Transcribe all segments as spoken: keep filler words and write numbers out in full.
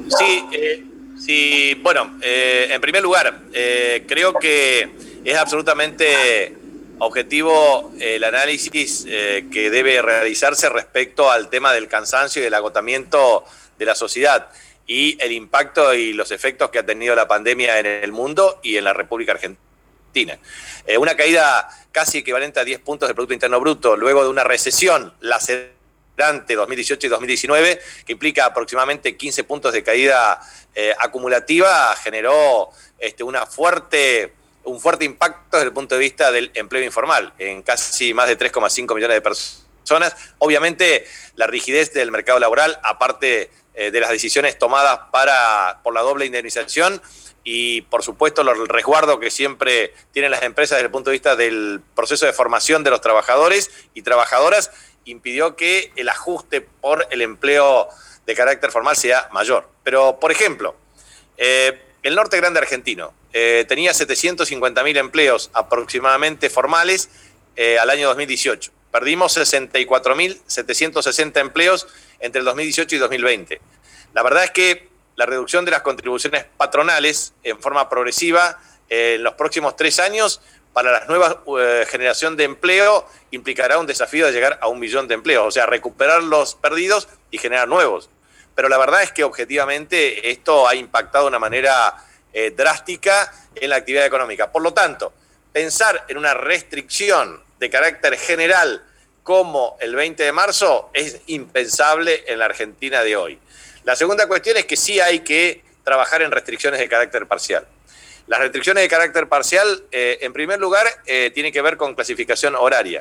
Sí, eh, sí, bueno, eh, en primer lugar, eh, creo que es absolutamente objetivo el análisis eh, que debe realizarse respecto al tema del cansancio y del agotamiento de la sociedad y el impacto y los efectos que ha tenido la pandemia en el mundo y en la República Argentina. Eh, una caída casi equivalente a diez puntos del Producto Interno Bruto luego de una recesión lacerante dos mil dieciocho y dos mil diecinueve, que implica aproximadamente quince puntos de caída eh, acumulativa, generó este, una fuerte, un fuerte impacto desde el punto de vista del empleo informal, en casi más de tres coma cinco millones de personas. Obviamente, la rigidez del mercado laboral, aparte eh, de las decisiones tomadas para, por la doble indemnización, y por supuesto el resguardo que siempre tienen las empresas desde el punto de vista del proceso de formación de los trabajadores y trabajadoras, impidió que el ajuste por el empleo de carácter formal sea mayor. Pero, por ejemplo, eh, el norte grande argentino eh, tenía setecientos cincuenta mil empleos aproximadamente formales eh, al año dos mil dieciocho. Perdimos sesenta y cuatro mil setecientos sesenta empleos entre el dos mil dieciocho y dos mil veinte. La verdad es que la reducción de las contribuciones patronales en forma progresiva eh, en los próximos tres años para la nueva eh, generación de empleo implicará un desafío de llegar a un millón de empleos, o sea, recuperar los perdidos y generar nuevos. Pero la verdad es que objetivamente esto ha impactado de una manera eh, drástica en la actividad económica. Por lo tanto, pensar en una restricción de carácter general como el veinte de marzo es impensable en la Argentina de hoy. La segunda cuestión es que sí hay que trabajar en restricciones de carácter parcial. Las restricciones de carácter parcial, eh, en primer lugar, eh, tienen que ver con clasificación horaria.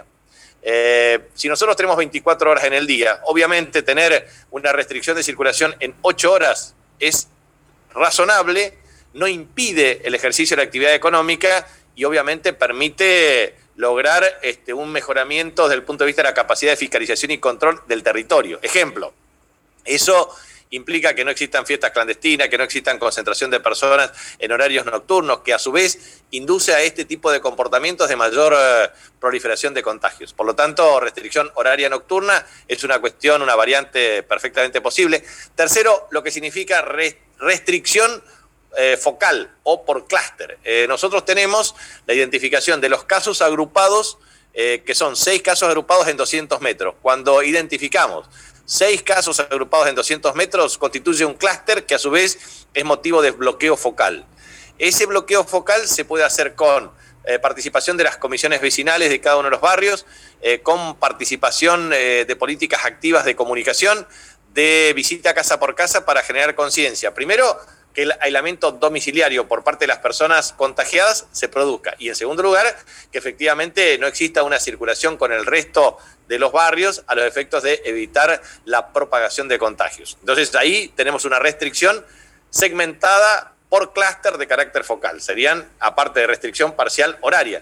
Eh, si nosotros tenemos veinticuatro horas en el día, obviamente tener una restricción de circulación en ocho horas es razonable, no impide el ejercicio de la actividad económica y obviamente permite lograr este, un mejoramiento desde el punto de vista de la capacidad de fiscalización y control del territorio. Ejemplo, eso implica que no existan fiestas clandestinas, que no existan concentración de personas en horarios nocturnos, que a su vez induce a este tipo de comportamientos de mayor eh, proliferación de contagios. Por lo tanto, restricción horaria nocturna es una cuestión, una variante perfectamente posible. Tercero, lo que significa re- restricción eh, focal o por clúster. Eh, nosotros tenemos la identificación de los casos agrupados, eh, que son seis casos agrupados en doscientos metros. Cuando identificamos seis casos agrupados en doscientos metros, constituye un clúster que a su vez es motivo de bloqueo focal. Ese bloqueo focal se puede hacer con eh, participación de las comisiones vecinales de cada uno de los barrios, eh, con participación eh, de políticas activas de comunicación, de visita casa por casa para generar conciencia. Primero, que el aislamiento domiciliario por parte de las personas contagiadas se produzca. Y en segundo lugar, que efectivamente no exista una circulación con el resto de los barrios a los efectos de evitar la propagación de contagios. Entonces ahí tenemos una restricción segmentada por clúster de carácter focal. Serían, aparte de restricción parcial, horaria.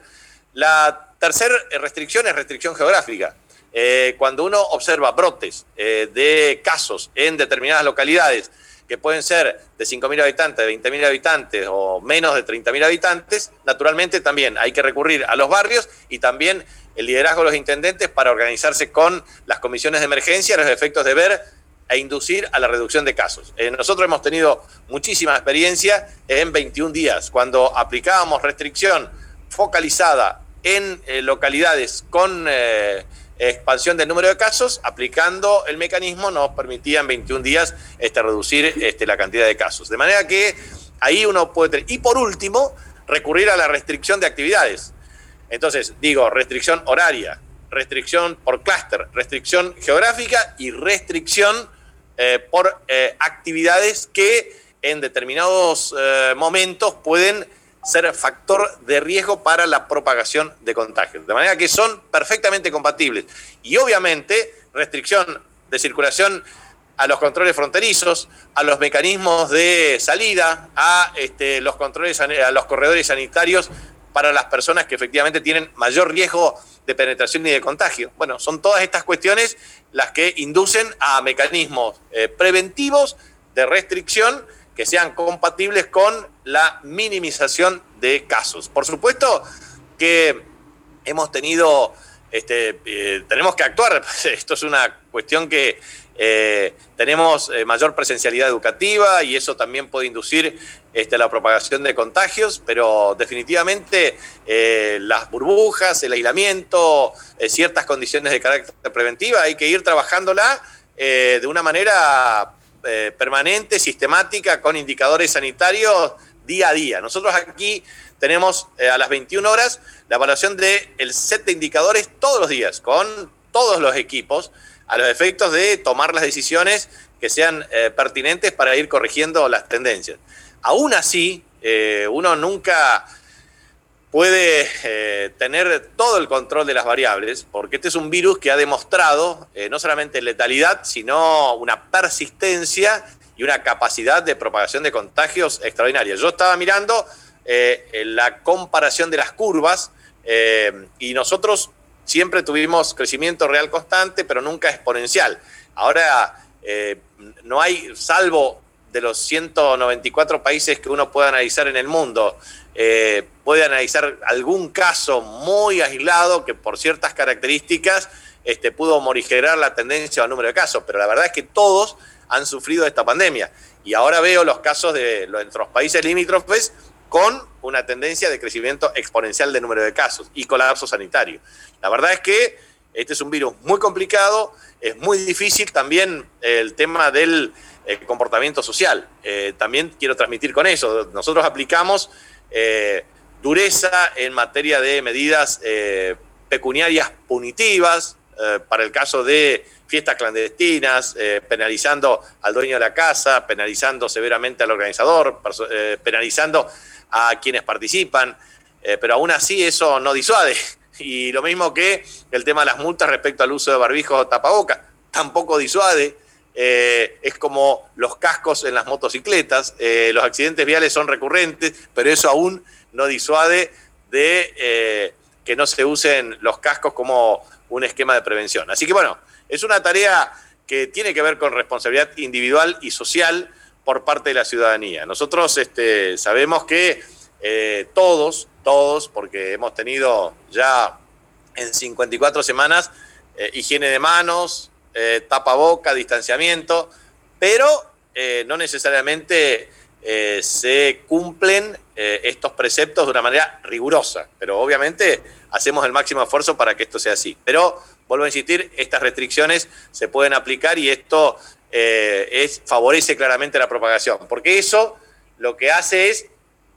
La tercera restricción es restricción geográfica. Eh, cuando uno observa brotes eh, de casos en determinadas localidades, que pueden ser de cinco mil habitantes, de veinte mil habitantes o menos de treinta mil habitantes, naturalmente también hay que recurrir a los barrios y también el liderazgo de los intendentes para organizarse con las comisiones de emergencia a los efectos de ver e inducir a la reducción de casos. Eh, nosotros hemos tenido muchísima experiencia en veintiún días, cuando aplicábamos restricción focalizada en eh, localidades con Eh, expansión del número de casos, aplicando el mecanismo nos permitía en veintiún días este, reducir este, la cantidad de casos. De manera que ahí uno puede tener. Y por último, recurrir a la restricción de actividades. Entonces, digo, restricción horaria, restricción por clúster, restricción geográfica y restricción eh, por eh, actividades que en determinados eh, momentos pueden ser factor de riesgo para la propagación de contagios. De manera que son perfectamente compatibles. Y obviamente, restricción de circulación a los controles fronterizos, a los mecanismos de salida, a este, los controles, a los corredores sanitarios para las personas que efectivamente tienen mayor riesgo de penetración y de contagio. Bueno, son todas estas cuestiones las que inducen a mecanismos eh, preventivos de restricción que sean compatibles con la minimización de casos. Por supuesto que hemos tenido, este, eh, tenemos que actuar, esto es una cuestión que Eh, tenemos eh, mayor presencialidad educativa y eso también puede inducir este, la propagación de contagios, pero definitivamente eh, las burbujas, el aislamiento, eh, ciertas condiciones de carácter preventiva, hay que ir trabajándola eh, de una manera eh, permanente, sistemática, con indicadores sanitarios día a día. Nosotros aquí tenemos eh, a las veintiuna horas la evaluación del set de indicadores todos los días, con todos los equipos, a los efectos de tomar las decisiones que sean eh, pertinentes para ir corrigiendo las tendencias. Aún así, eh, uno nunca puede eh, tener todo el control de las variables, porque este es un virus que ha demostrado eh, no solamente letalidad, sino una persistencia y una capacidad de propagación de contagios extraordinaria. Yo estaba mirando eh, la comparación de las curvas eh, y nosotros siempre tuvimos crecimiento real constante, pero nunca exponencial. Ahora eh, no hay, salvo de los ciento noventa y cuatro países que uno puede analizar en el mundo, eh, puede analizar algún caso muy aislado que por ciertas características este, pudo morigerar la tendencia o el número de casos, pero la verdad es que todos han sufrido esta pandemia. Y ahora veo los casos de nuestros países limítrofes con una tendencia de crecimiento exponencial de número de casos y colapso sanitario. La verdad es que este es un virus muy complicado, es muy difícil también el tema del eh, comportamiento social. Eh, también quiero transmitir con eso. Nosotros aplicamos eh, dureza en materia de medidas eh, pecuniarias punitivas eh, para el caso de fiestas clandestinas, eh, penalizando al dueño de la casa, penalizando severamente al organizador, eh, penalizando a quienes participan, eh, pero aún así eso no disuade. Y lo mismo que el tema de las multas respecto al uso de barbijos o tapabocas, tampoco disuade. Eh, es como los cascos en las motocicletas, eh, los accidentes viales son recurrentes, pero eso aún no disuade de eh, que no se usen los cascos como un esquema de prevención. Así que bueno, es una tarea que tiene que ver con responsabilidad individual y social por parte de la ciudadanía. Nosotros este, sabemos que eh, todos, todos, porque hemos tenido ya en cincuenta y cuatro semanas eh, higiene de manos, eh, tapaboca, distanciamiento, pero eh, no necesariamente eh, se cumplen eh, estos preceptos de una manera rigurosa, pero obviamente hacemos el máximo esfuerzo para que esto sea así. Pero, vuelvo a insistir, estas restricciones se pueden aplicar y esto eh, es, favorece claramente la propagación, porque eso lo que hace es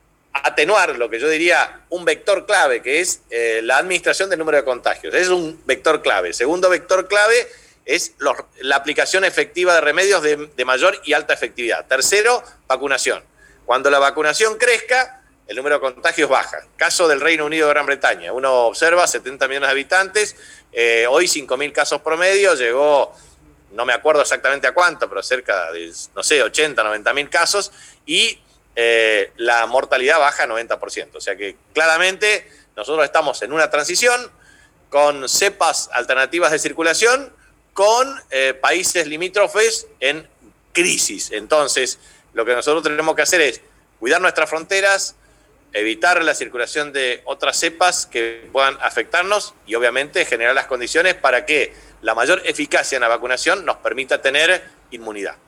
atenuar lo que yo diría un vector clave, que es eh, la administración del número de contagios. Es un vector clave. Segundo vector clave es los, la aplicación efectiva de remedios de, de mayor y alta efectividad. Tercero, vacunación. Cuando la vacunación crezca, el número de contagios baja. Caso del Reino Unido de Gran Bretaña. Uno observa setenta millones de habitantes, eh, hoy cinco mil casos promedio, llegó, no me acuerdo exactamente a cuánto, pero cerca de, no sé, ochenta, noventa mil casos, y eh, la mortalidad baja a noventa por ciento. O sea que claramente nosotros estamos en una transición con cepas alternativas de circulación, con eh, países limítrofes en crisis. Entonces, lo que nosotros tenemos que hacer es cuidar nuestras fronteras, evitar la circulación de otras cepas que puedan afectarnos y obviamente generar las condiciones para que la mayor eficacia en la vacunación nos permita tener inmunidad.